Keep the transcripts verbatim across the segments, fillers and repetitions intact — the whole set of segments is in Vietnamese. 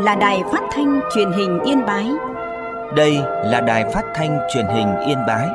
là Đài Phát thanh Truyền hình Yên Bái. Đây là Đài Phát thanh Truyền hình Yên Bái.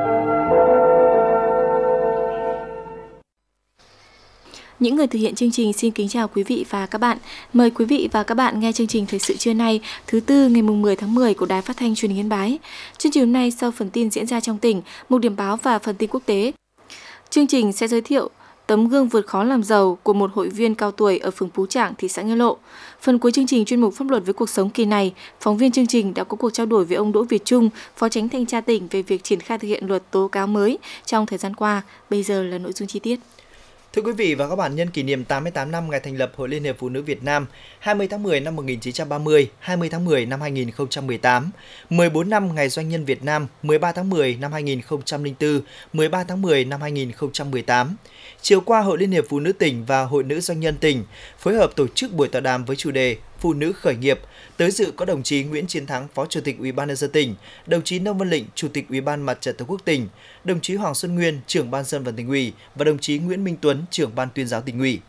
Những người thực hiện chương trình xin kính chào quý vị và các bạn. Mời quý vị và các bạn nghe chương trình Thời sự trưa nay, thứ Tư ngày mười tháng mười của Đài Phát thanh Truyền hình Yên Bái. Chương trình hôm nay sau phần tin diễn ra trong tỉnh, một điểm báo và phần tin quốc tế. Chương trình sẽ giới thiệu tấm gương vượt khó làm giàu của một hội viên cao tuổi ở phường Phú Trảng, thị xã Nghĩa Lộ. Phần cuối chương trình chuyên mục pháp luật với cuộc sống kỳ này, phóng viên chương trình đã có cuộc trao đổi với ông Đỗ Việt Trung, Phó Chánh Thanh tra tỉnh về việc triển khai thực hiện luật tố cáo mới trong thời gian qua. Bây giờ là nội dung chi tiết. Thưa quý vị và các bạn, nhân kỷ niệm tám mươi tám năm ngày thành lập Hội Liên hiệp Phụ nữ Việt Nam, hai mươi tháng mười năm một nghìn chín trăm ba mươi, hai mươi tháng mười năm hai nghìn không trăm mười tám, mười bốn năm ngày Doanh nhân Việt Nam, mười ba tháng mười năm hai nghìn không trăm lẻ bốn, mười ba tháng mười năm hai nghìn không trăm mười tám. Chiều qua, Hội Liên hiệp Phụ nữ tỉnh và Hội Nữ Doanh nhân tỉnh phối hợp tổ chức buổi tọa đàm với chủ đề Phụ nữ khởi nghiệp. Tới dự có đồng chí Nguyễn Chiến Thắng, Phó Chủ tịch Ủy ban nhân dân tỉnh, đồng chí Nông Văn Lĩnh, Chủ tịch Ủy ban Mặt trận Tổ quốc tỉnh, đồng chí Hoàng Xuân Nguyên, Trưởng ban Dân vận Tỉnh ủy và đồng chí Nguyễn Minh Tuấn, Trưởng ban Tuyên giáo Tỉnh ủy.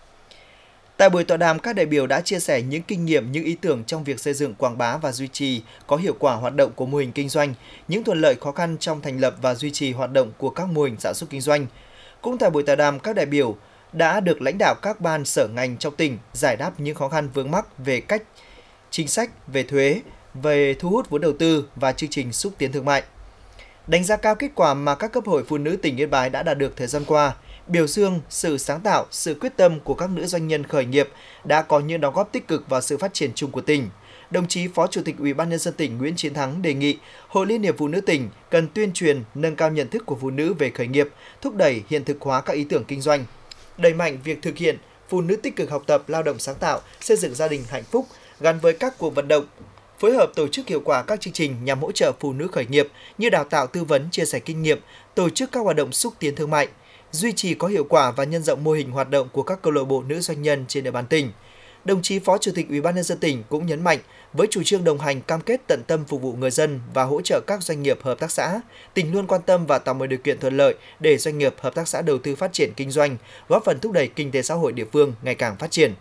Tại buổi tọa đàm, các đại biểu đã chia sẻ những kinh nghiệm, những ý tưởng trong việc xây dựng, quảng bá và duy trì có hiệu quả hoạt động của mô hình kinh doanh, những thuận lợi khó khăn trong thành lập và duy trì hoạt động của các mô hình sản xuất kinh doanh. Cũng tại buổi tọa đàm, các đại biểu đã được lãnh đạo các ban sở ngành trong tỉnh giải đáp những khó khăn vướng mắc về cách chính sách, về thuế, về thu hút vốn đầu tư và chương trình xúc tiến thương mại. Đánh giá cao kết quả mà các cấp hội phụ nữ tỉnh Yên Bái đã đạt được thời gian qua, biểu dương sự sáng tạo, sự quyết tâm của các nữ doanh nhân khởi nghiệp đã có những đóng góp tích cực vào sự phát triển chung của tỉnh. Đồng chí Phó Chủ tịch Ủy ban nhân dân tỉnh Nguyễn Chiến Thắng đề nghị Hội Liên hiệp Phụ nữ tỉnh cần tuyên truyền, nâng cao nhận thức của phụ nữ về khởi nghiệp, thúc đẩy hiện thực hóa các ý tưởng kinh doanh, đẩy mạnh việc thực hiện phụ nữ tích cực học tập, lao động sáng tạo, xây dựng gia đình hạnh phúc gắn với các cuộc vận động, phối hợp tổ chức hiệu quả các chương trình nhằm hỗ trợ phụ nữ khởi nghiệp như đào tạo, tư vấn, chia sẻ kinh nghiệm, tổ chức các hoạt động xúc tiến thương mại, duy trì có hiệu quả và nhân rộng mô hình hoạt động của các câu lạc bộ nữ doanh nhân trên địa bàn tỉnh. Đồng chí Phó Chủ tịch Ủy ban nhân dân tỉnh cũng nhấn mạnh, với chủ trương đồng hành, cam kết tận tâm phục vụ người dân và hỗ trợ các doanh nghiệp hợp tác xã, tỉnh luôn quan tâm và tạo mọi điều kiện thuận lợi để doanh nghiệp hợp tác xã đầu tư phát triển kinh doanh, góp phần thúc đẩy kinh tế xã hội địa phương ngày càng phát triển.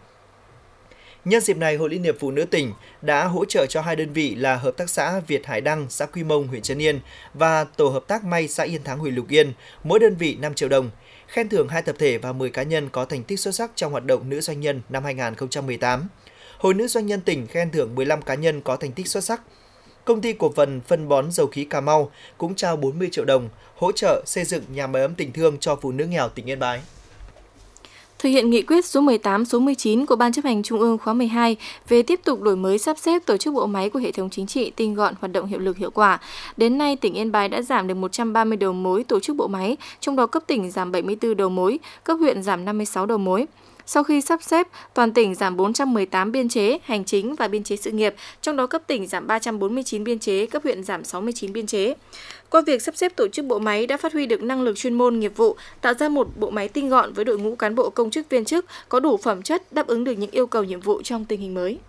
Nhân dịp này, Hội Liên hiệp Phụ nữ tỉnh đã hỗ trợ cho hai đơn vị là Hợp tác xã Việt Hải Đăng, xã Quy Mông, huyện Trấn Yên và Tổ hợp tác May, xã Yên Thắng, huyện Lục Yên, mỗi đơn vị năm triệu đồng, khen thưởng hai tập thể và mười cá nhân có thành tích xuất sắc trong hoạt động nữ doanh nhân năm hai nghìn không trăm mười tám. Hội Nữ Doanh nhân tỉnh khen thưởng mười lăm cá nhân có thành tích xuất sắc. Công ty cổ phần phân bón dầu khí Cà Mau cũng trao bốn mươi triệu đồng hỗ trợ xây dựng nhà máy ấm tình thương cho phụ nữ nghèo tỉnh Yên Bái. Thực hiện nghị quyết số mười tám, số mười chín của Ban chấp hành Trung ương khóa mười hai về tiếp tục đổi mới sắp xếp tổ chức bộ máy của hệ thống chính trị, tinh gọn, hoạt động hiệu lực hiệu quả. Đến nay, tỉnh Yên Bái đã giảm được một trăm ba mươi đầu mối tổ chức bộ máy, trong đó cấp tỉnh giảm bảy mươi tư đầu mối, cấp huyện giảm năm mươi sáu đầu mối. Sau khi sắp xếp, toàn tỉnh giảm bốn trăm mười tám biên chế hành chính và biên chế sự nghiệp, trong đó cấp tỉnh giảm ba trăm bốn mươi chín biên chế, cấp huyện giảm sáu mươi chín biên chế. Qua việc sắp xếp tổ chức bộ máy đã phát huy được năng lực chuyên môn nghiệp vụ, tạo ra một bộ máy tinh gọn với đội ngũ cán bộ công chức viên chức có đủ phẩm chất đáp ứng được những yêu cầu nhiệm vụ trong tình hình mới.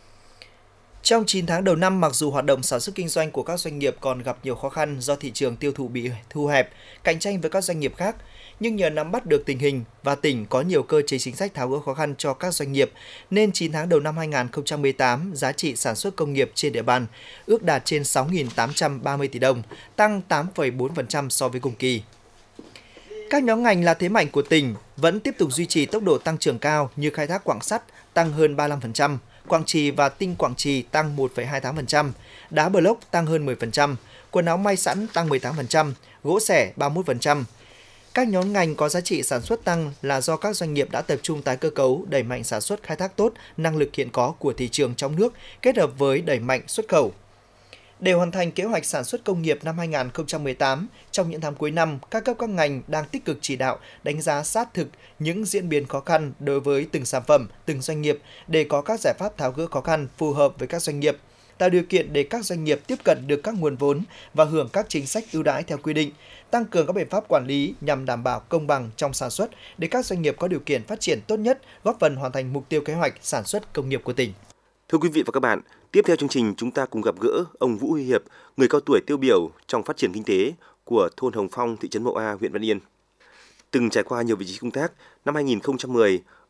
Trong chín tháng đầu năm, mặc dù hoạt động sản xuất kinh doanh của các doanh nghiệp còn gặp nhiều khó khăn do thị trường tiêu thụ bị thu hẹp, cạnh tranh với các doanh nghiệp khác, nhưng nhờ nắm bắt được tình hình và tỉnh có nhiều cơ chế chính sách tháo gỡ khó khăn cho các doanh nghiệp, nên chín tháng đầu năm hai nghìn không trăm mười tám, giá trị sản xuất công nghiệp trên địa bàn ước đạt trên sáu nghìn tám trăm ba mươi tỷ đồng, tăng tám phẩy bốn phần trăm so với cùng kỳ. Các nhóm ngành là thế mạnh của tỉnh vẫn tiếp tục duy trì tốc độ tăng trưởng cao như khai thác quặng sắt tăng hơn ba mươi lăm phần trăm, quặng trì và tinh quặng trì tăng một phẩy hai mươi tám phần trăm, đá block tăng hơn mười phần trăm, quần áo may sẵn tăng mười tám phần trăm, gỗ xẻ ba mươi mốt phần trăm. Các nhóm ngành có giá trị sản xuất tăng là do các doanh nghiệp đã tập trung tái cơ cấu, đẩy mạnh sản xuất khai thác tốt năng lực hiện có của thị trường trong nước kết hợp với đẩy mạnh xuất khẩu. Để hoàn thành kế hoạch sản xuất công nghiệp năm hai nghìn không trăm mười tám, trong những tháng cuối năm, các cấp các ngành đang tích cực chỉ đạo, đánh giá sát thực những diễn biến khó khăn đối với từng sản phẩm, từng doanh nghiệp để có các giải pháp tháo gỡ khó khăn phù hợp với các doanh nghiệp, tạo điều kiện để các doanh nghiệp tiếp cận được các nguồn vốn và hưởng các chính sách ưu đãi theo quy định, tăng cường các biện pháp quản lý nhằm đảm bảo công bằng trong sản xuất để các doanh nghiệp có điều kiện phát triển tốt nhất, góp phần hoàn thành mục tiêu kế hoạch sản xuất công nghiệp của tỉnh. Thưa quý vị và các bạn, tiếp theo chương trình chúng ta cùng gặp gỡ ông Vũ Huy Hiệp, người cao tuổi tiêu biểu trong phát triển kinh tế của thôn Hồng Phong, thị trấn Mậu A, huyện Văn Yên. Từng trải qua nhiều vị trí công tác, năm hai nghìn không trăm mười,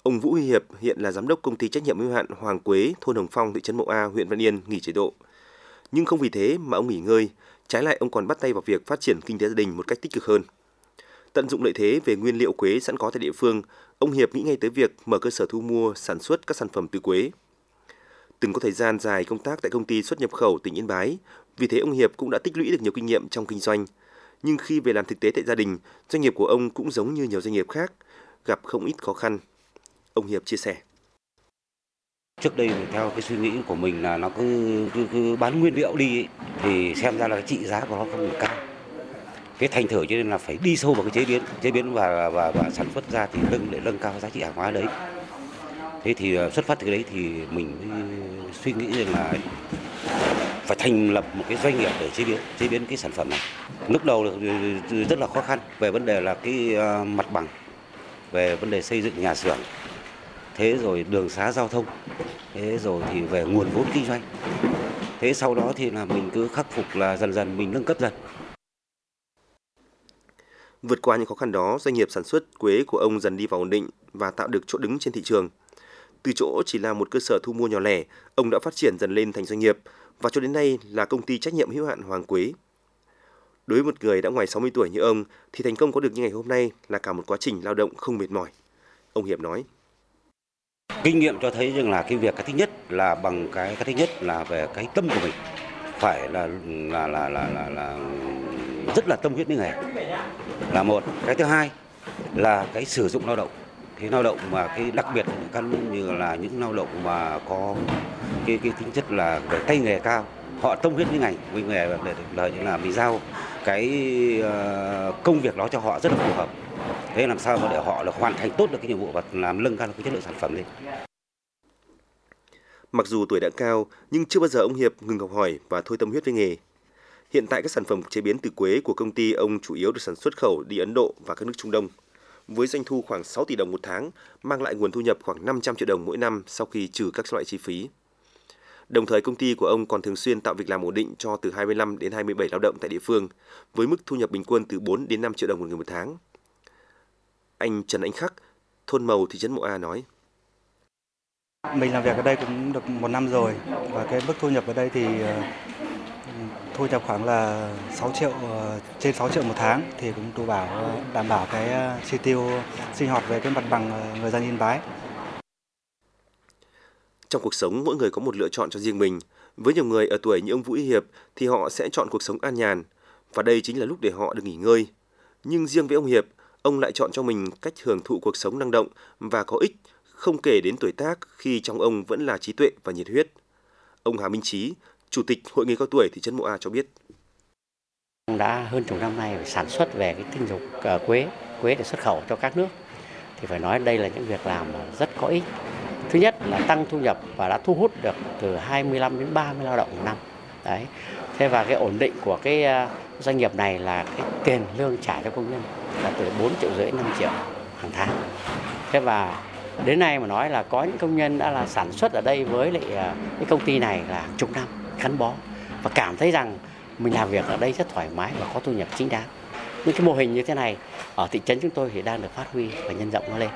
Ông Vũ Huy Hiệp hiện là giám đốc công ty trách nhiệm hữu hạn Hoàng Quế, thôn Hồng Phong, thị trấn Mậu A, huyện Văn Yên nghỉ chế độ. Nhưng không vì thế mà ông nghỉ ngơi, trái lại ông còn bắt tay vào việc phát triển kinh tế gia đình một cách tích cực hơn. Tận dụng lợi thế về nguyên liệu quế sẵn có tại địa phương, ông Hiệp nghĩ ngay tới việc mở cơ sở thu mua, sản xuất các sản phẩm từ quế. Từng có thời gian dài công tác tại công ty xuất nhập khẩu tỉnh Yên Bái, vì thế ông Hiệp cũng đã tích lũy được nhiều kinh nghiệm trong kinh doanh. Nhưng khi về làm thực tế tại gia đình, doanh nghiệp của ông cũng giống như nhiều doanh nghiệp khác, gặp không ít khó khăn. Ông Hiệp chia sẻ. Trước đây theo cái suy nghĩ của mình là nó cứ, cứ, cứ bán nguyên liệu đi ấy, thì xem ra là cái trị giá của nó không được cao. Cái thành thử cho nên là phải đi sâu vào cái chế biến, chế biến và và, và sản xuất ra thì nâng để nâng cao giá trị hàng hóa đấy. Thế thì xuất phát từ đấy thì mình suy nghĩ rằng là phải thành lập một cái doanh nghiệp để chế biến chế biến cái sản phẩm này. Lúc đầu rất là khó khăn về vấn đề là cái mặt bằng, về vấn đề xây dựng nhà xưởng, thế rồi đường xá giao thông, thế rồi thì về nguồn vốn kinh doanh. Thế sau đó thì là mình cứ khắc phục là dần dần mình nâng cấp dần. Vượt qua những khó khăn đó, doanh nghiệp sản xuất quế của ông dần đi vào ổn định và tạo được chỗ đứng trên thị trường. Từ chỗ chỉ là một cơ sở thu mua nhỏ lẻ, ông đã phát triển dần lên thành doanh nghiệp và cho đến nay là công ty trách nhiệm hữu hạn Hoàng Quế. Đối với một người đã ngoài sáu mươi tuổi như ông thì thành công có được như ngày hôm nay là cả một quá trình lao động không mệt mỏi. Ông Hiệp nói. Kinh nghiệm cho thấy rằng là cái việc cái thứ nhất là bằng cái cái thứ nhất là về cái tâm của mình, phải là là là là là, là rất là tâm huyết với nghề là một. Cái thứ hai là cái sử dụng lao động. Cái lao động mà cái đặc biệt là như là những lao động mà có cái cái tính chất là về tay nghề cao, họ tâm huyết với ngành với nghề để là là mình giao cái công việc đó cho họ rất là phù hợp. Thế làm sao mà để họ là hoàn thành tốt được cái nhiệm vụ và làm nâng cao cái chất lượng sản phẩm lên. Mặc dù tuổi đã cao nhưng chưa bao giờ ông Hiệp ngừng học hỏi và thôi tâm huyết với nghề. Hiện tại các sản phẩm chế biến từ quế của công ty ông chủ yếu được sản xuất khẩu đi Ấn Độ và các nước Trung Đông. Với doanh thu khoảng sáu tỷ đồng một tháng, mang lại nguồn thu nhập khoảng năm trăm triệu đồng mỗi năm sau khi trừ các loại chi phí. Đồng thời công ty của ông còn thường xuyên tạo việc làm ổn định cho từ hai mươi lăm đến hai mươi bảy lao động tại địa phương, với mức thu nhập bình quân từ bốn đến năm triệu đồng một người một tháng. Anh Trần Anh Khắc, thôn Mầu, thị trấn Mậu A nói. Mình làm việc ở đây cũng được một năm rồi và cái mức thu nhập ở đây thì thu nhập khoảng là sáu triệu, trên sáu triệu một tháng thì cũng đủ bảo đảm bảo cái chi tiêu sinh hoạt về cái mặt bằng người dân Yên Bái. Trong cuộc sống mỗi người có một lựa chọn cho riêng mình. Với nhiều người ở tuổi như ông Vũ Hiệp thì họ sẽ chọn cuộc sống an nhàn và đây chính là lúc để họ được nghỉ ngơi. Nhưng riêng với ông Hiệp, ông lại chọn cho mình cách hưởng thụ cuộc sống năng động và có ích, không kể đến tuổi tác khi trong ông vẫn là trí tuệ và nhiệt huyết. Ông Hà Minh Chí, Chủ tịch Hội người cao tuổi thị trấn Mậu A cho biết. Ông đã hơn chục năm nay sản xuất về cái tinh dầu quế, quế để xuất khẩu cho các nước. Thì phải nói đây là những việc làm rất có ích. Thứ nhất là tăng thu nhập và đã thu hút được từ hai mươi lăm đến ba mươi lao động một năm. Đấy. Thế và cái ổn định của cái doanh nghiệp này là cái tiền lương trả cho công nhân là từ bốn triệu rưỡi năm triệu hàng tháng. Thế và đến nay mà nói là có những công nhân đã là sản xuất ở đây với lại cái công ty này là hàng chục năm gắn bó và cảm thấy rằng mình làm việc ở đây rất thoải mái và có thu nhập chính đáng. Những cái mô hình như thế này ở thị trấn chúng tôi thì đang được phát huy và nhân rộng nó lên.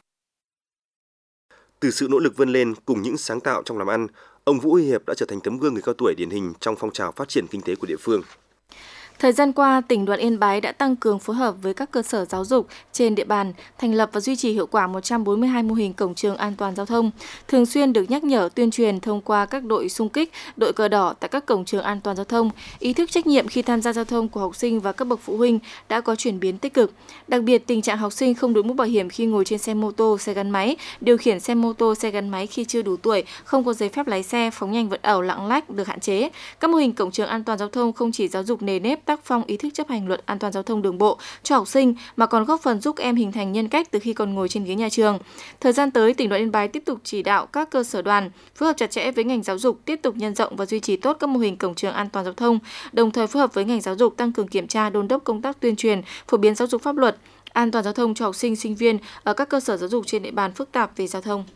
Từ sự nỗ lực vươn lên cùng những sáng tạo trong làm ăn, ông Vũ Huy Hiệp đã trở thành tấm gương người cao tuổi điển hình trong phong trào phát triển kinh tế của địa phương. Thời gian qua, tỉnh đoàn Yên Bái đã tăng cường phối hợp với các cơ sở giáo dục trên địa bàn, thành lập và duy trì hiệu quả một trăm bốn mươi hai mô hình cổng trường an toàn giao thông, thường xuyên được nhắc nhở tuyên truyền thông qua các đội xung kích, đội cờ đỏ tại các cổng trường an toàn giao thông. Ý thức trách nhiệm khi tham gia giao thông của học sinh và các bậc phụ huynh đã có chuyển biến tích cực. Đặc biệt, tình trạng học sinh không đội mũ bảo hiểm khi ngồi trên xe mô tô, xe gắn máy, điều khiển xe mô tô, xe gắn máy khi chưa đủ tuổi, không có giấy phép lái xe, phóng nhanh vượt ẩu, lạng lách được hạn chế. Các mô hình cổng trường an toàn giao thông không chỉ giáo dục nề nếp, tác phong, ý thức chấp hành luật an toàn giao thông đường bộ cho học sinh mà còn góp phần giúp em hình thành nhân cách từ khi còn ngồi trên ghế nhà trường. Thời gian tới, tỉnh đoàn Yên Bái tiếp tục chỉ đạo các cơ sở đoàn phối hợp chặt chẽ với ngành giáo dục tiếp tục nhân rộng và duy trì tốt các mô hình cổng trường an toàn giao thông, đồng thời phối hợp với ngành giáo dục tăng cường kiểm tra, đôn đốc công tác tuyên truyền, phổ biến giáo dục pháp luật an toàn giao thông cho học sinh, sinh viên ở các cơ sở giáo dục trên địa bàn phức tạp về giao thông.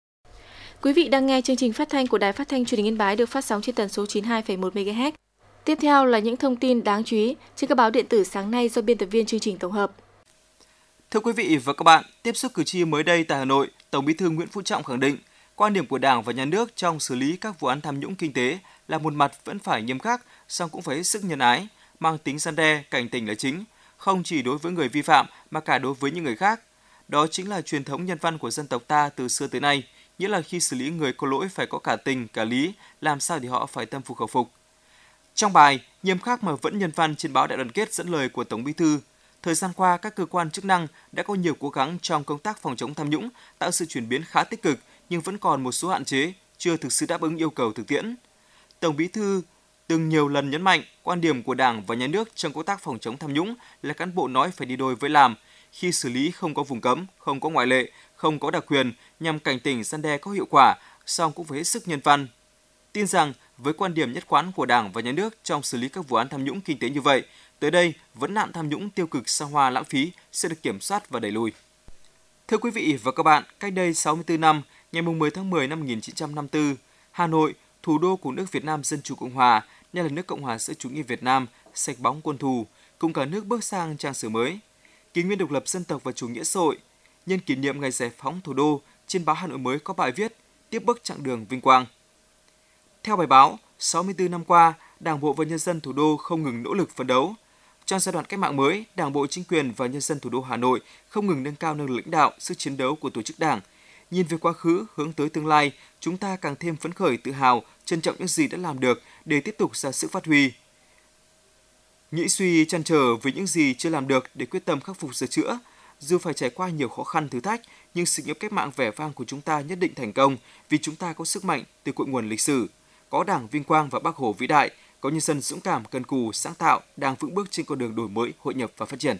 Quý vị đang nghe chương trình phát thanh của Đài Phát thanh Truyền hình Yên Bái được phát sóng trên tần số chín mươi hai phẩy một mê ga héc. Tiếp tiếp theo là những thông tin đáng chú ý trên các báo điện tử sáng nay do biên tập viên chương trình tổng hợp. Thưa quý vị và các bạn, tiếp xúc cử tri mới đây tại Hà Nội, Tổng Bí thư Nguyễn Phú Trọng khẳng định quan điểm của Đảng và Nhà nước trong xử lý các vụ án tham nhũng kinh tế là một mặt vẫn phải nghiêm khắc, song cũng phải hết sức nhân ái, mang tính răn đe, cảnh tỉnh là chính, không chỉ đối với người vi phạm mà cả đối với những người khác. Đó chính là truyền thống nhân văn của dân tộc ta từ xưa tới nay, nghĩa là khi xử lý người có lỗi phải có cả tình, cả lý, làm sao thì họ phải tâm phục khẩu phục. Trong bài Nghiêm khắc mà vẫn nhân văn trên báo Đại đoàn kết dẫn lời của Tổng Bí thư, thời gian qua các cơ quan chức năng đã có nhiều cố gắng trong công tác phòng chống tham nhũng, tạo sự chuyển biến khá tích cực nhưng vẫn còn một số hạn chế, chưa thực sự đáp ứng yêu cầu thực tiễn. Tổng Bí thư từng nhiều lần nhấn mạnh quan điểm của Đảng và Nhà nước trong công tác phòng chống tham nhũng là cán bộ nói phải đi đôi với làm, khi xử lý không có vùng cấm, không có ngoại lệ, không có đặc quyền nhằm cảnh tỉnh răn đe có hiệu quả, song cũng phải hết sức nhân văn. Tin rằng với quan điểm nhất quán của Đảng và Nhà nước trong xử lý các vụ án tham nhũng kinh tế như vậy, tới đây vấn nạn tham nhũng tiêu cực xa hoa lãng phí sẽ được kiểm soát và đẩy lùi. Thưa quý vị và các bạn, cách đây sáu mươi tư năm, ngày mười tháng mười năm một nghìn chín trăm năm mươi tư, Hà Nội, thủ đô của nước Việt Nam Dân chủ Cộng hòa, nay là nước Cộng hòa xã hội chủ nghĩa Việt Nam, sạch bóng quân thù, cùng cả nước bước sang trang sử mới. Kỷ nguyên độc lập dân tộc và chủ nghĩa xã hội. Nhân kỷ niệm ngày giải phóng thủ đô, trên báo Hà Nội mới có bài viết Tiếp bước chặng đường vinh quang. Theo bài báo, sáu mươi tư năm qua, Đảng bộ và nhân dân thủ đô không ngừng nỗ lực phấn đấu. Trong giai đoạn cách mạng mới, Đảng bộ, chính quyền và nhân dân thủ đô Hà Nội không ngừng nâng cao năng lực lãnh đạo, sức chiến đấu của tổ chức Đảng. Nhìn về quá khứ, hướng tới tương lai, chúng ta càng thêm phấn khởi, tự hào, trân trọng những gì đã làm được để tiếp tục ra sức phát huy. Nghĩ suy trăn trở với những gì chưa làm được để quyết tâm khắc phục sửa chữa. Dù phải trải qua nhiều khó khăn thử thách, nhưng sự nghiệp cách mạng vẻ vang của chúng ta nhất định thành công vì chúng ta có sức mạnh từ cội nguồn lịch sử, có Đảng vinh quang và Bác Hồ vĩ đại, có nhân dân dũng cảm, cần cù, sáng tạo, đang vững bước trên con đường đổi mới, hội nhập và phát triển.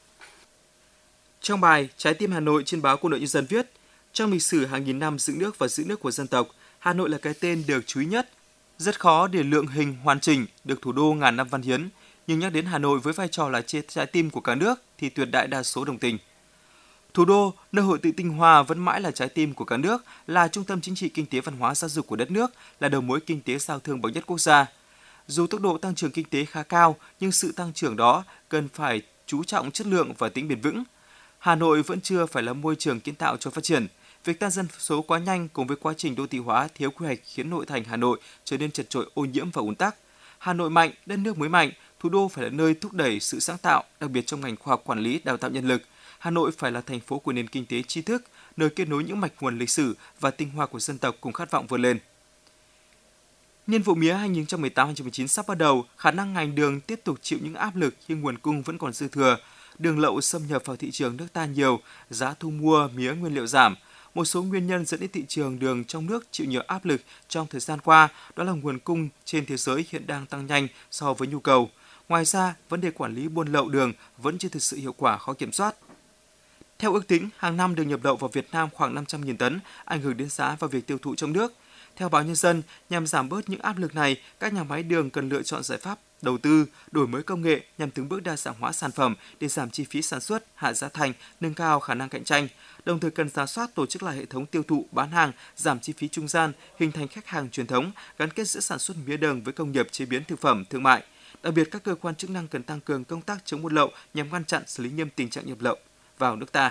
Trong bài Trái tim Hà Nội trên báo Quân đội Nhân dân viết, trong lịch sử hàng nghìn năm dựng nước và giữ nước của dân tộc, Hà Nội là cái tên được chú ý nhất. Rất khó để lượng hình hoàn chỉnh được thủ đô ngàn năm văn hiến, nhưng nhắc đến Hà Nội với vai trò là trái tim của cả nước thì tuyệt đại đa số đồng tình. Thủ đô, nơi hội tụ tinh hoa vẫn mãi là trái tim của cả nước, là trung tâm chính trị, kinh tế, văn hóa, giáo dục của đất nước, là đầu mối kinh tế giao thương bậc nhất quốc gia. Dù tốc độ tăng trưởng kinh tế khá cao, nhưng sự tăng trưởng đó cần phải chú trọng chất lượng và tính bền vững. Hà Nội vẫn chưa phải là môi trường kiến tạo cho phát triển. Việc tăng dân số quá nhanh cùng với quá trình đô thị hóa thiếu quy hoạch khiến nội thành Hà Nội trở nên chật chội, ô nhiễm và ùn tắc. Hà Nội mạnh, đất nước mới mạnh, thủ đô phải là nơi thúc đẩy sự sáng tạo, đặc biệt trong ngành khoa học, quản lý, đào tạo nhân lực. Hà Nội phải là thành phố của nền kinh tế tri thức, nơi kết nối những mạch nguồn lịch sử và tinh hoa của dân tộc cùng khát vọng vươn lên. Niên vụ mía hai nghìn không trăm mười tám hai nghìn không trăm mười chín sắp bắt đầu, khả năng ngành đường tiếp tục chịu những áp lực khi nguồn cung vẫn còn dư thừa. Đường lậu xâm nhập vào thị trường nước ta nhiều, giá thu mua mía nguyên liệu giảm. Một số nguyên nhân dẫn đến thị trường đường trong nước chịu nhiều áp lực trong thời gian qua, đó là nguồn cung trên thế giới hiện đang tăng nhanh so với nhu cầu. Ngoài ra, vấn đề quản lý buôn lậu đường vẫn chưa thực sự hiệu quả, khó kiểm soát. Theo ước tính, hàng năm đường nhập lậu vào Việt Nam khoảng năm trăm nghìn tấn, ảnh hưởng đến giá và việc tiêu thụ trong nước. Theo báo Nhân dân, nhằm giảm bớt những áp lực này, các nhà máy đường cần lựa chọn giải pháp đầu tư, đổi mới công nghệ nhằm từng bước đa dạng hóa sản phẩm để giảm chi phí sản xuất, hạ giá thành, nâng cao khả năng cạnh tranh. Đồng thời cần rà soát tổ chức lại hệ thống tiêu thụ, bán hàng, giảm chi phí trung gian, hình thành khách hàng truyền thống, gắn kết giữa sản xuất mía đường với công nghiệp chế biến thực phẩm, thương mại. Đặc biệt, các cơ quan chức năng cần tăng cường công tác chống buôn lậu nhằm ngăn chặn, xử lý nghiêm tình trạng nhập lậu vào nước ta.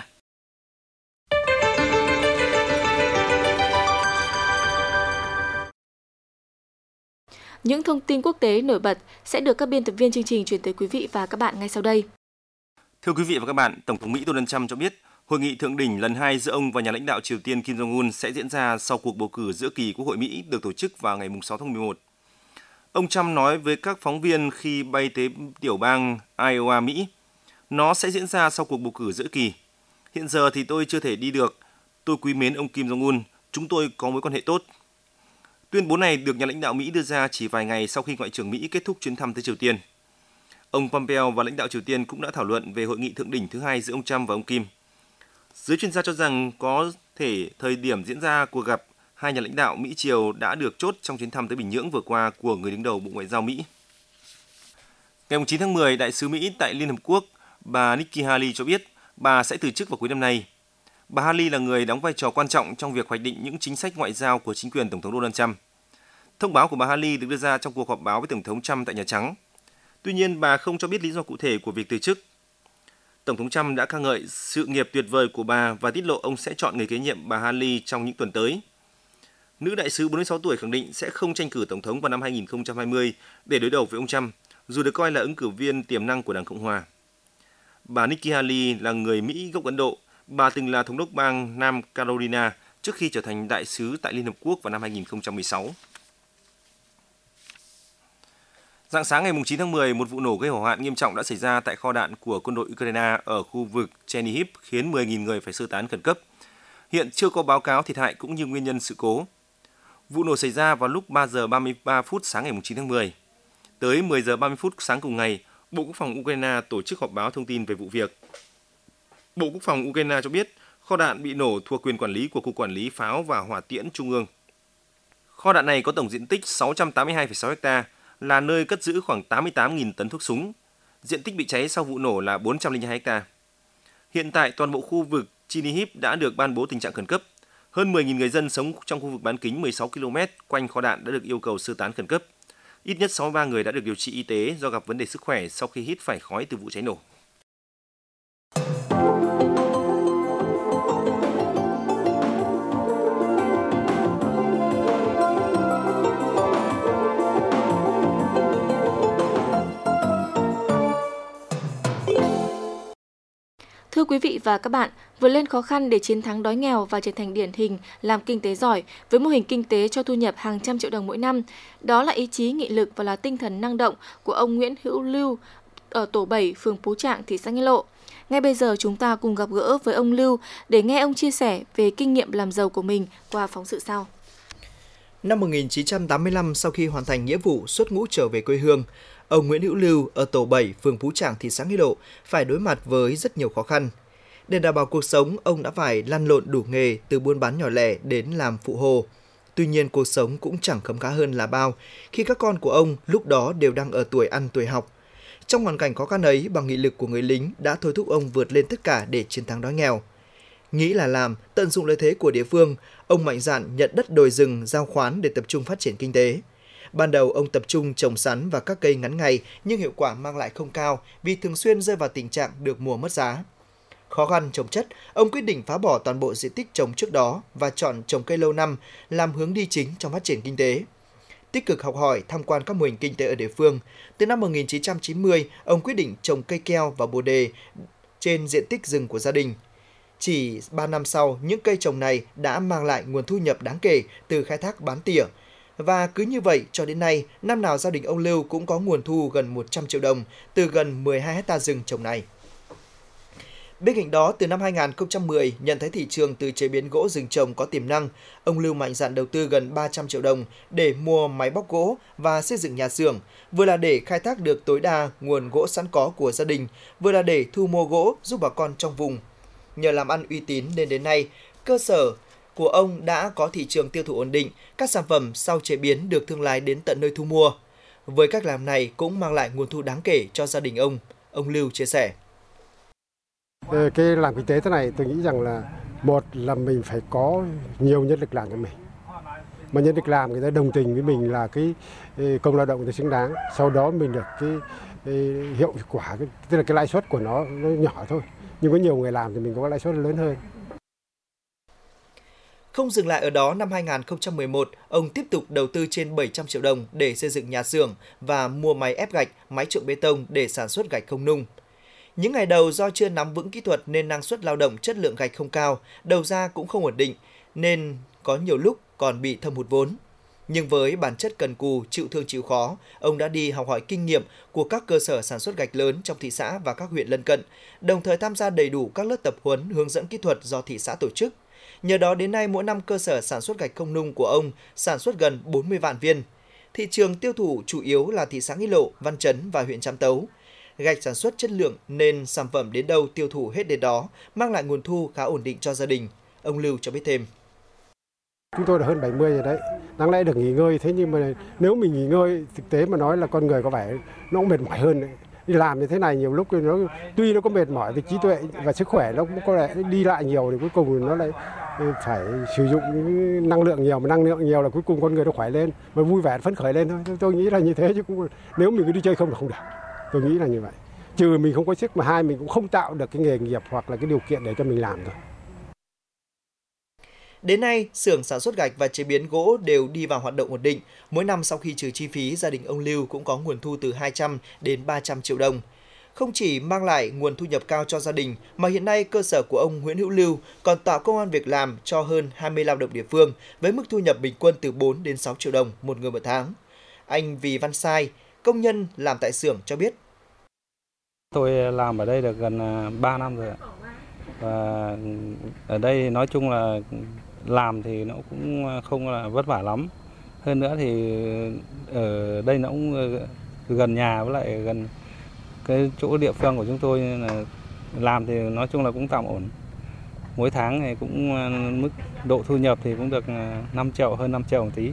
Những thông tin quốc tế nổi bật sẽ được các biên tập viên chương trình chuyển tới quý vị và các bạn ngay sau đây. Thưa quý vị và các bạn, Tổng thống Mỹ Donald Trump cho biết hội nghị thượng đỉnh lần hai giữa ông và nhà lãnh đạo Triều Tiên Kim Jong-un sẽ diễn ra sau cuộc bầu cử giữa kỳ Quốc hội Mỹ được tổ chức vào ngày sáu tháng mười một. Ông Trump nói với các phóng viên khi bay tới tiểu bang Iowa, Mỹ, nó sẽ diễn ra sau cuộc bầu cử giữa kỳ. Hiện giờ thì tôi chưa thể đi được. Tôi quý mến ông Kim Jong-un, chúng tôi có mối quan hệ tốt. Tuyên bố này được nhà lãnh đạo Mỹ đưa ra chỉ vài ngày sau khi Ngoại trưởng Mỹ kết thúc chuyến thăm tới Triều Tiên. Ông Pompeo và lãnh đạo Triều Tiên cũng đã thảo luận về hội nghị thượng đỉnh thứ hai giữa ông Trump và ông Kim. Giới chuyên gia cho rằng có thể thời điểm diễn ra cuộc gặp hai nhà lãnh đạo Mỹ-Triều đã được chốt trong chuyến thăm tới Bình Nhưỡng vừa qua của người đứng đầu Bộ Ngoại giao Mỹ. Ngày chín tháng mười, đại sứ Mỹ tại Liên Hợp Quốc, bà Nikki Haley cho biết bà sẽ từ chức vào cuối năm nay. Bà Haley là người đóng vai trò quan trọng trong việc hoạch định những chính sách ngoại giao của chính quyền Tổng thống Donald Trump. Thông báo của bà Haley được đưa ra trong cuộc họp báo với Tổng thống Trump tại Nhà Trắng. Tuy nhiên, bà không cho biết lý do cụ thể của việc từ chức. Tổng thống Trump đã ca ngợi sự nghiệp tuyệt vời của bà và tiết lộ ông sẽ chọn người kế nhiệm bà Haley trong những tuần tới. Nữ đại sứ bốn mươi sáu tuổi khẳng định sẽ không tranh cử tổng thống vào năm hai nghìn không trăm hai mươi để đối đầu với ông Trump, dù được coi là ứng cử viên tiềm năng của Đảng Cộng hòa. Bà Nikki Haley là người Mỹ gốc Ấn Độ. Bà từng là thống đốc bang Nam Carolina trước khi trở thành đại sứ tại Liên Hợp Quốc vào năm hai nghìn không trăm mười sáu. Rạng sáng ngày chín tháng mười, một vụ nổ gây hỏa hoạn nghiêm trọng đã xảy ra tại kho đạn của quân đội Ukraine ở khu vực Chernihiv, khiến mười nghìn người phải sơ tán khẩn cấp. Hiện chưa có báo cáo thiệt hại cũng như nguyên nhân sự cố. Vụ nổ xảy ra vào lúc ba giờ ba mươi ba phút sáng ngày chín tháng mười. Tới mười giờ ba mươi phút sáng cùng ngày, Bộ Quốc phòng Ukraine tổ chức họp báo thông tin về vụ việc. Bộ Quốc phòng Ukraine cho biết kho đạn bị nổ thuộc quyền quản lý của Cục Quản lý Pháo và Hỏa tiễn Trung ương. Kho đạn này có tổng diện tích sáu trăm tám mươi hai phẩy sáu ha, là nơi cất giữ khoảng tám mươi tám nghìn tấn thuốc súng. Diện tích bị cháy sau vụ nổ là bốn trăm lẻ hai ha. Hiện tại, toàn bộ khu vực Chernihiv đã được ban bố tình trạng khẩn cấp. Hơn mười nghìn người dân sống trong khu vực bán kính mười sáu ki lô mét quanh kho đạn đã được yêu cầu sơ tán khẩn cấp. Ít nhất sáu mươi ba người đã được điều trị y tế do gặp vấn đề sức khỏe sau khi hít phải khói từ vụ cháy nổ. Thưa quý vị và các bạn, vượt lên khó khăn để chiến thắng đói nghèo và trở thành điển hình làm kinh tế giỏi với mô hình kinh tế cho thu nhập hàng trăm triệu đồng mỗi năm. Đó là ý chí, nghị lực và là tinh thần năng động của ông Nguyễn Hữu Lưu ở tổ bảy, phường Phú Trạng, thị xã Nghĩa Lộ. Ngay bây giờ chúng ta cùng gặp gỡ với ông Lưu để nghe ông chia sẻ về kinh nghiệm làm giàu của mình qua phóng sự sau. Năm một nghìn chín trăm tám mươi lăm, sau khi hoàn thành nghĩa vụ xuất ngũ trở về quê hương, ông Nguyễn Hữu Lưu ở tổ bảy, phường Phú Trạng, thị xã Nghĩa Lộ phải đối mặt với rất nhiều khó khăn. Để đảm bảo cuộc sống, ông đã phải lăn lộn đủ nghề từ buôn bán nhỏ lẻ đến làm phụ hồ. Tuy nhiên, cuộc sống cũng chẳng khấm khá hơn là bao khi các con của ông lúc đó đều đang ở tuổi ăn tuổi học. Trong hoàn cảnh khó khăn ấy, bằng nghị lực của người lính đã thôi thúc ông vượt lên tất cả để chiến thắng đói nghèo. Nghĩ là làm, tận dụng lợi thế của địa phương, ông mạnh dạn nhận đất đồi rừng, giao khoán để tập trung phát triển kinh tế. Ban đầu ông tập trung trồng sắn và các cây ngắn ngày nhưng hiệu quả mang lại không cao vì thường xuyên rơi vào tình trạng được mùa mất giá. Khó khăn trồng chất, ông quyết định phá bỏ toàn bộ diện tích trồng trước đó và chọn trồng cây lâu năm làm hướng đi chính trong phát triển kinh tế. Tích cực học hỏi, tham quan các mô hình kinh tế ở địa phương, từ năm một nghìn chín trăm chín mươi, ông quyết định trồng cây keo và bồ đề trên diện tích rừng của gia đình. Chỉ ba năm sau, những cây trồng này đã mang lại nguồn thu nhập đáng kể từ khai thác bán tỉa. Và cứ như vậy cho đến nay, năm nào gia đình ông Lưu cũng có nguồn thu gần một trăm triệu đồng từ gần mười hai héc ta rừng trồng này. Bên cạnh đó, từ năm hai nghìn không trăm mười, nhận thấy thị trường từ chế biến gỗ rừng trồng có tiềm năng, ông Lưu mạnh dạn đầu tư gần ba trăm triệu đồng để mua máy bóc gỗ và xây dựng nhà xưởng, vừa là để khai thác được tối đa nguồn gỗ sẵn có của gia đình, vừa là để thu mua gỗ giúp bà con trong vùng. Nhờ làm ăn uy tín nên đến nay, cơ sở của ông đã có thị trường tiêu thụ ổn định, các sản phẩm sau chế biến được thương lái đến tận nơi thu mua. Với cách làm này cũng mang lại nguồn thu đáng kể cho gia đình ông, ông Lưu chia sẻ. Cái làm kinh tế thế này tôi nghĩ rằng là một là mình phải có nhiều nhân lực làm cho mình. Mà nhân lực làm người ta đồng tình với mình là cái công lao động người ta xứng đáng. Sau đó mình được cái, cái hiệu quả, cái, tức là cái lãi suất của nó, nó nhỏ thôi. Nhưng có nhiều người làm thì mình có lãi suất lớn hơn. Không dừng lại ở đó, năm hai nghìn không trăm mười một, ông tiếp tục đầu tư trên bảy trăm triệu đồng để xây dựng nhà xưởng và mua máy ép gạch, máy trộn bê tông để sản xuất gạch không nung. Những ngày đầu do chưa nắm vững kỹ thuật nên năng suất lao động, chất lượng gạch không cao, đầu ra cũng không ổn định, nên có nhiều lúc còn bị thâm hụt vốn. Nhưng với bản chất cần cù, chịu thương chịu khó, ông đã đi học hỏi kinh nghiệm của các cơ sở sản xuất gạch lớn trong thị xã và các huyện lân cận, đồng thời tham gia đầy đủ các lớp tập huấn hướng dẫn kỹ thuật do thị xã tổ chức. Nhờ đó đến nay mỗi năm cơ sở sản xuất gạch không nung của ông sản xuất gần bốn mươi vạn viên. Thị trường tiêu thụ chủ yếu là thị xã Nghĩa Lộ, Văn Chấn và huyện Trạm Tấu. Gạch sản xuất chất lượng nên sản phẩm đến đâu tiêu thụ hết đến đó, mang lại nguồn thu khá ổn định cho gia đình. Ông Lưu cho biết thêm. Chúng tôi đã hơn bảy mươi rồi đấy, đáng lẽ được nghỉ ngơi, thế nhưng mà nếu mình nghỉ ngơi thực tế mà nói là con người có vẻ nó cũng mệt mỏi hơn đấy. đi làm như thế này nhiều lúc nó tuy nó có mệt mỏi về trí tuệ và sức khỏe, nó cũng có lẽ đi lại nhiều thì cuối cùng nó lại phải sử dụng năng lượng nhiều, mà năng lượng nhiều là cuối cùng con người nó khỏe lên, mà vui vẻ phấn khởi lên thôi. Tôi nghĩ là như thế, chứ cũng nếu mình cứ đi chơi không là không được. Tôi nghĩ là như vậy. Trừ mình không có sức, mà hai mình cũng không tạo được cái nghề nghiệp hoặc là cái điều kiện để cho mình làm thôi. Đến nay, xưởng sản xuất gạch và chế biến gỗ đều đi vào hoạt động ổn định. Mỗi năm sau khi trừ chi phí, gia đình ông Lưu cũng có nguồn thu từ hai trăm đến ba trăm triệu đồng. Không chỉ mang lại nguồn thu nhập cao cho gia đình, mà hiện nay cơ sở của ông Nguyễn Hữu Lưu còn tạo công ăn việc làm cho hơn hai mươi lao động địa phương với mức thu nhập bình quân từ bốn đến sáu triệu đồng một người một tháng. Anh Vì Văn Sai, công nhân làm tại xưởng cho biết. Tôi làm ở đây được gần ba năm rồi. Và ở đây nói chung là làm thì nó cũng không là vất vả lắm. Hơn nữa thì ở đây nó cũng gần nhà với lại gần cái chỗ địa phương của chúng tôi, nên là làm thì nói chung là cũng tạm ổn. Mỗi tháng thì cũng mức độ thu nhập thì cũng được năm triệu, hơn năm triệu một tí.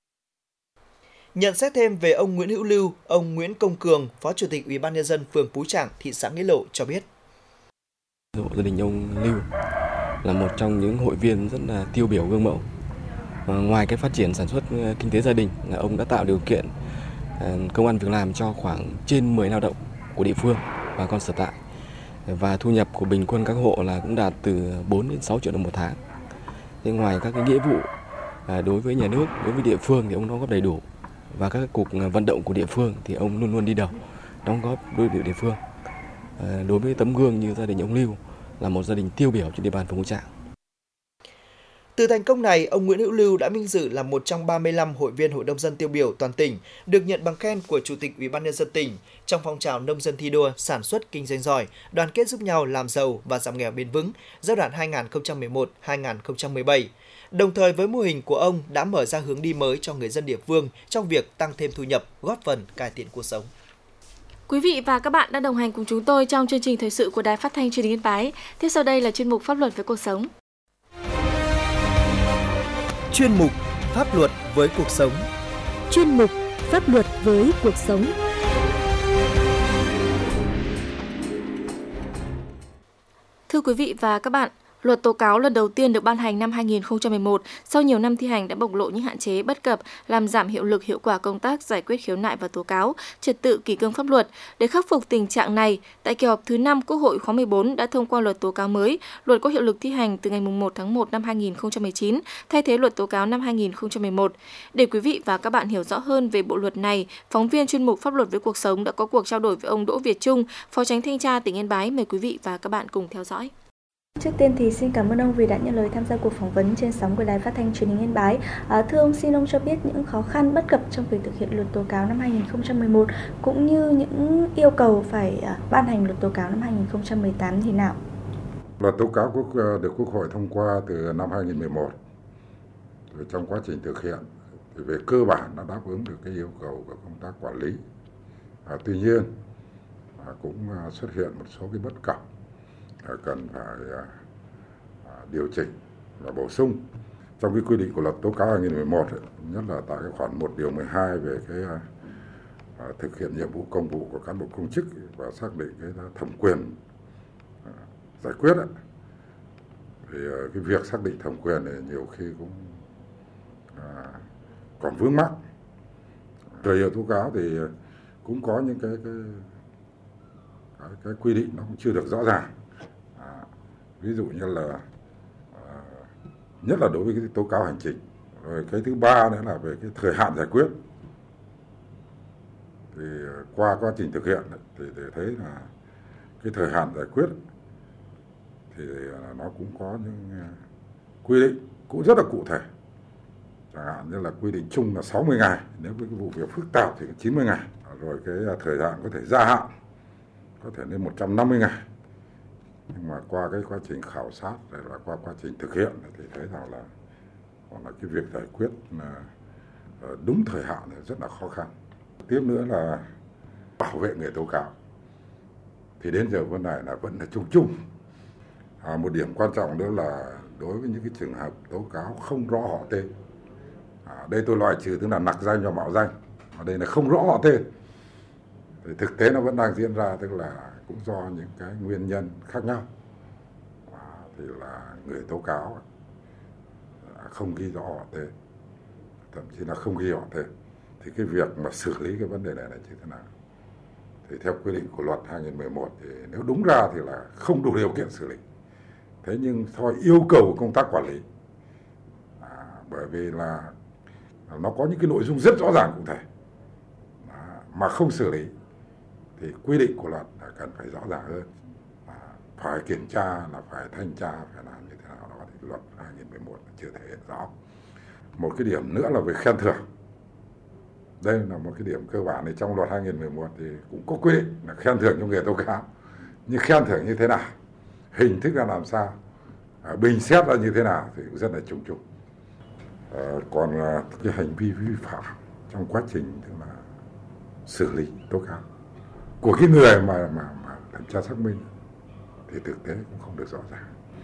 Nhận xét thêm về ông Nguyễn Hữu Lưu, ông Nguyễn Công Cường, Phó Chủ tịch Ủy ban nhân dân phường Phú Trảng, thị xã Nghĩa Lộ cho biết. Hộ gia đình ông Lưu là một trong những hội viên rất là tiêu biểu gương mẫu. Và ngoài cái phát triển sản xuất kinh tế gia đình, là ông đã tạo điều kiện công ăn việc làm cho khoảng trên mười lao động của địa phương bà con sở tại. Và thu nhập của bình quân các hộ là cũng đạt từ bốn đến sáu triệu đồng một tháng. Thế ngoài các cái nghĩa vụ đối với nhà nước, đối với địa phương thì ông đóng góp đầy đủ. Và các cuộc vận động của địa phương thì ông luôn luôn đi đầu, đóng góp đối với địa phương. Đối với tấm gương như gia đình ông Lưu là một gia đình tiêu biểu trên địa bàn phường Phú Trảng. Từ thành công này, ông Nguyễn Hữu Lưu đã vinh dự là một trong ba mươi lăm hội viên Hội nông dân tiêu biểu toàn tỉnh, được nhận bằng khen của Chủ tịch Ủy ban nhân dân tỉnh trong phong trào nông dân thi đua sản xuất kinh doanh giỏi, đoàn kết giúp nhau làm giàu và giảm nghèo bền vững giai đoạn hai nghìn không trăm mười một đến hai nghìn không trăm mười bảy. Đồng thời với mô hình của ông đã mở ra hướng đi mới cho người dân địa phương trong việc tăng thêm thu nhập, góp phần cải thiện cuộc sống. Quý vị và các bạn đã đồng hành cùng chúng tôi trong chương trình thời sự của Đài Phát thanh Truyền hình Yên Bái. Tiếp sau đây là chuyên mục Pháp luật với cuộc sống. Chuyên mục Pháp luật với cuộc sống. Chuyên mục Pháp luật với cuộc sống. Thưa quý vị và các bạn, Luật tố cáo lần đầu tiên được ban hành năm hai nghìn không trăm mười một, sau nhiều năm thi hành đã bộc lộ những hạn chế bất cập, làm giảm hiệu lực hiệu quả công tác giải quyết khiếu nại và tố cáo, trật tự kỷ cương pháp luật. Để khắc phục tình trạng này, tại kỳ họp thứ năm Quốc hội khóa mười bốn đã thông qua Luật tố cáo mới. Luật có hiệu lực thi hành từ ngày mùng một tháng một năm hai nghìn không trăm mười chín, thay thế Luật tố cáo năm hai nghìn không trăm mười một. Để quý vị và các bạn hiểu rõ hơn về bộ luật này, phóng viên chuyên mục Pháp luật với cuộc sống đã có cuộc trao đổi với ông Đỗ Việt Trung, Phó Chánh Thanh tra tỉnh Yên Bái. Mời quý vị và các bạn cùng theo dõi. Trước tiên thì xin cảm ơn ông vì đã nhận lời tham gia cuộc phỏng vấn trên sóng của Đài Phát thanh Truyền hình Yên Bái. À, thưa ông, xin ông cho biết những khó khăn bất cập trong việc thực hiện Luật tố cáo năm hai nghìn không trăm mười một cũng như những yêu cầu phải ban hành Luật tố cáo năm hai nghìn không trăm mười tám thì nào? Luật tố cáo quốc được Quốc hội thông qua từ năm hai nghìn không trăm mười một. Rồi trong quá trình thực hiện thì về cơ bản đã đáp ứng được cái yêu cầu của công tác quản lý. À, tuy nhiên à, cũng xuất hiện một số cái bất cập cần phải điều chỉnh và bổ sung trong cái quy định của Luật tố cáo hai nghìn không trăm mười một, nhất là tại cái khoản một điều mười hai về cái thực hiện nhiệm vụ công vụ của cán bộ công chức và xác định cái thẩm quyền giải quyết ấy. Thì cái việc xác định thẩm quyền này nhiều khi cũng còn vướng mắc. Thời hiệu tố cáo thì cũng có những cái cái cái, cái quy định nó cũng chưa được rõ ràng. Ví dụ như là nhất là đối với cái tố cáo hành chính. Rồi cái thứ ba nữa là về cái thời hạn giải quyết. Thì qua quá trình thực hiện thì để thấy là cái thời hạn giải quyết thì nó cũng có những quy định cũng rất là cụ thể. Chẳng hạn như là quy định chung là sáu mươi ngày, nếu với cái vụ việc phức tạp thì chín mươi ngày. Rồi cái thời hạn có thể gia hạn, có thể lên một trăm năm mươi ngày. Nhưng mà qua cái quá trình khảo sát rồi là qua quá trình thực hiện thì thấy rằng là còn là cái việc giải quyết là đúng thời hạn thì rất là khó khăn. Tiếp nữa là bảo vệ người tố cáo. Thì đến giờ vấn này là vẫn là chung chung. À, một điểm quan trọng nữa là đối với những cái trường hợp tố cáo không rõ họ tên. À, đây tôi loại trừ tức là nặc danh và mạo danh. Ở đây là không rõ họ tên. Thì thực tế nó vẫn đang diễn ra, tức là cũng do những cái nguyên nhân khác nhau. À, thì là người tố cáo không ghi rõ họ tên, thậm chí là không ghi họ tên. Thì cái việc mà xử lý cái vấn đề này là như thế nào? Thì theo quy định của luật hai nghìn không trăm mười một thì nếu đúng ra thì là không đủ điều kiện xử lý. Thế nhưng thôi yêu cầu công tác quản lý, à, bởi vì là nó có những cái nội dung rất rõ ràng cụ thể, à, mà không xử lý thì quy định của luật là cần phải rõ ràng hơn, à, phải kiểm tra, là phải thanh tra, phải làm như thế nào đó. Thì luật hai nghìn không trăm mười một chưa thể hiện rõ. Một cái điểm nữa là về khen thưởng. Đây là một cái điểm cơ bản thì trong luật hai nghìn không trăm mười một thì cũng có quy định là khen thưởng cho người tố cáo. Nhưng khen thưởng như thế nào, hình thức ra làm sao, à, bình xét ra như thế nào thì cũng rất là chung chung. À, còn à, cái hành vi vi phạm trong quá trình tức là xử lý tố cáo của cái người mà mà, mà thẩm tra xác minh thì thực tế cũng không được rõ ràng.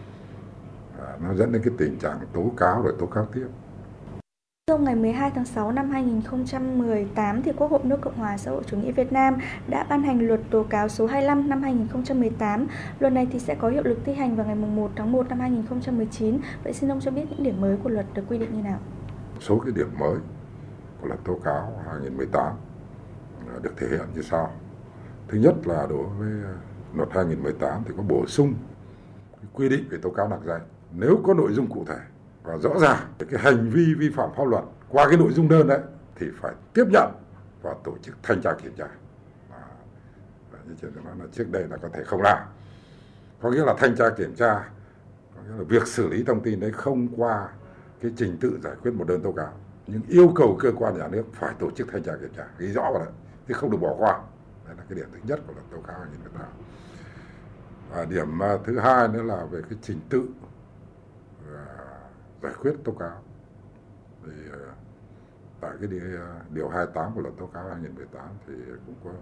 À, nó dẫn đến cái tình trạng tố cáo rồi tố cáo tiếp. Trong ngày mười hai tháng sáu năm hai nghìn không trăm mười tám, thì Quốc hội nước Cộng hòa xã hội chủ nghĩa Việt Nam đã ban hành luật tố cáo số hai mươi lăm năm hai nghìn không trăm mười tám. Luật này thì sẽ có hiệu lực thi hành vào ngày một tháng một năm hai nghìn không trăm mười chín. Vậy xin ông cho biết những điểm mới của luật được quy định như nào? Số cái điểm mới của luật tố cáo hai nghìn không trăm mười tám được thể hiện như sau. Thứ nhất là đối với luật hai nghìn không trăm mười tám thì có bổ sung quy định về tố cáo nạc danh. Nếu có nội dung cụ thể và rõ ràng cái hành vi vi phạm pháp luật qua cái nội dung đơn đấy thì phải tiếp nhận và tổ chức thanh tra kiểm tra. À, như tôi nói là trước đây là có thể không làm. Có nghĩa là thanh tra kiểm tra, có nghĩa là việc xử lý thông tin đấy không qua cái trình tự giải quyết một đơn tố cáo, nhưng yêu cầu cơ quan nhà nước phải tổ chức thanh tra kiểm tra, ghi rõ vào đấy, chứ không được bỏ qua. Đây là cái điểm thứ nhất của luật tố cáo hai nghìn không trăm mười tám. Và điểm thứ hai nữa là về cái trình tự giải quyết tố cáo. Thì tại cái điều hai mươi tám của luật tố cáo hai nghìn không trăm mười tám thì cũng có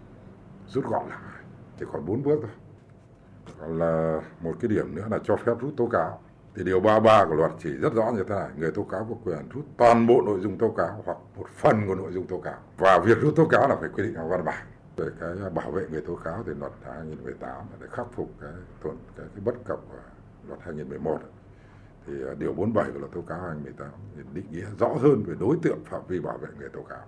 rút gọn lại, chỉ còn bốn bước thôi. Còn là một cái điểm nữa là cho phép rút tố cáo. Thì điều ba mươi ba của luật chỉ rất rõ như thế này: người tố cáo có quyền rút toàn bộ nội dung tố cáo hoặc một phần của nội dung tố cáo. Và việc rút tố cáo là phải quy định trong văn bản. Về cái bảo vệ người tố cáo thì luật hai nghìn không trăm mười tám để khắc phục cái tổn cái, cái bất cập của luật hai nghìn không trăm mười một. Thì điều bốn mươi bảy của luật tố cáo hai nghìn không trăm mười tám thì định nghĩa rõ hơn về đối tượng phạm vi bảo vệ người tố cáo.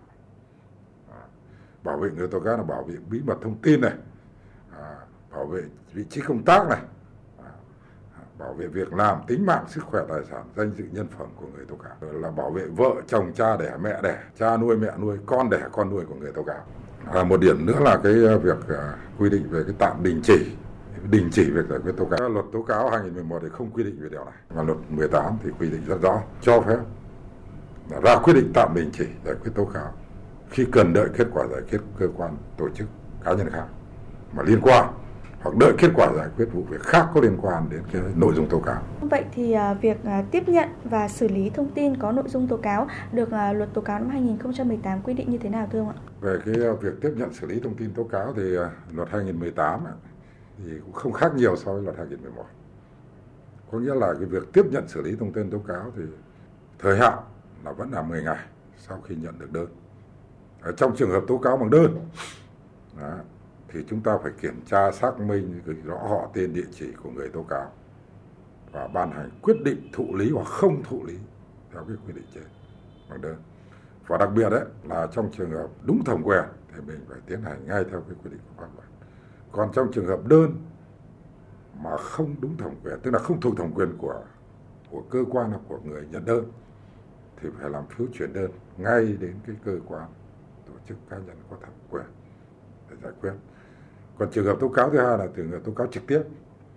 À, bảo vệ người tố cáo là bảo vệ bí mật thông tin này, à, bảo vệ vị trí công tác này, à, bảo vệ việc làm, tính mạng, sức khỏe, tài sản, danh dự, nhân phẩm của người tố cáo, là bảo vệ vợ, chồng, cha đẻ, mẹ đẻ, cha nuôi, mẹ nuôi, con đẻ, con nuôi của người tố cáo. À, một điểm nữa là cái việc à, quy định về cái tạm đình chỉ đình chỉ việc giải quyết tố cáo. Luật tố cáo hai nghìn không trăm mười một thì không quy định về điều này, mà luật mười tám thì quy định rất rõ, cho phép là ra quyết định tạm đình chỉ giải quyết tố cáo khi cần đợi kết quả giải quyết cơ quan, tổ chức, cá nhân khác mà liên quan, hoặc đợi kết quả giải quyết vụ việc khác có liên quan đến cái nội dung tố cáo. Vậy thì việc tiếp nhận và xử lý thông tin có nội dung tố cáo được luật tố cáo năm hai nghìn không trăm mười tám quy định như thế nào thưa ông ạ? Về cái việc tiếp nhận xử lý thông tin tố cáo thì luật hai nghìn không trăm mười tám thì cũng không khác nhiều so với luật hai nghìn không trăm mười một. Có nghĩa là cái việc tiếp nhận xử lý thông tin tố cáo thì thời hạn là vẫn là mười ngày sau khi nhận được đơn. Ở trong trường hợp tố cáo bằng đơn đó, thì chúng ta phải kiểm tra xác minh rõ họ, tên, địa chỉ của người tố cáo và ban hành quyết định thụ lý hoặc không thụ lý theo cái quy định trên bằng đơn. Và đặc biệt đấy là trong trường hợp đúng thẩm quyền thì mình phải tiến hành ngay theo cái quy định của pháp luật. Còn trong trường hợp đơn mà không đúng thẩm quyền, tức là không thuộc thẩm quyền của của cơ quan hoặc của người nhận đơn, thì phải làm phiếu chuyển đơn ngay đến cái cơ quan, tổ chức, cá nhân có thẩm quyền để giải quyết. Còn trường hợp tố cáo thứ hai là trường hợp tố cáo trực tiếp,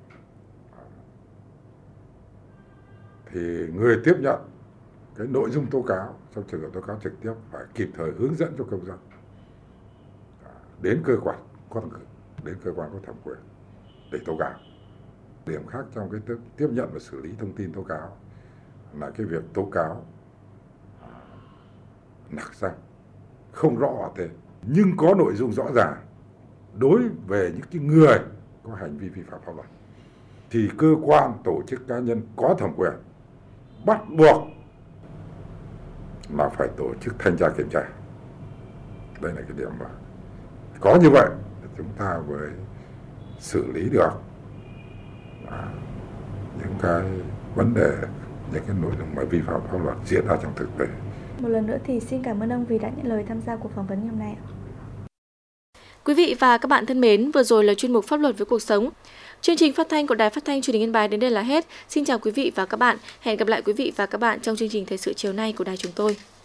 thì người tiếp nhận cái nội dung tố cáo trong trường hợp tố cáo trực tiếp phải kịp thời hướng dẫn cho công dân đến cơ quan có thẩm quyền, đến cơ quan có thẩm quyền để tố cáo. Điểm khác trong cái tiếp nhận và xử lý thông tin tố cáo là cái việc tố cáo nạc danh, không rõ họ tên, nhưng có nội dung rõ ràng đối về những cái người có hành vi vi phạm pháp luật, thì cơ quan, tổ chức, cá nhân có thẩm quyền bắt buộc là phải tổ chức thanh tra kiểm tra. Đây là cái điểm mà Có như vậy chúng ta mới xử lý được những cái vấn đề, những cái nội dung mà vi phạm pháp luật diễn ra trong thực tế. Một lần nữa thì xin cảm ơn ông vì đã nhận lời tham gia cuộc phỏng vấn ngày hôm nay. Quý vị và các bạn thân mến, vừa rồi là chuyên mục Pháp luật với cuộc sống. Chương trình phát thanh của Đài Phát thanh Truyền hình Yên Bái đến đây là hết. Xin chào quý vị và các bạn. Hẹn gặp lại quý vị và các bạn trong chương trình Thời sự chiều nay của đài chúng tôi.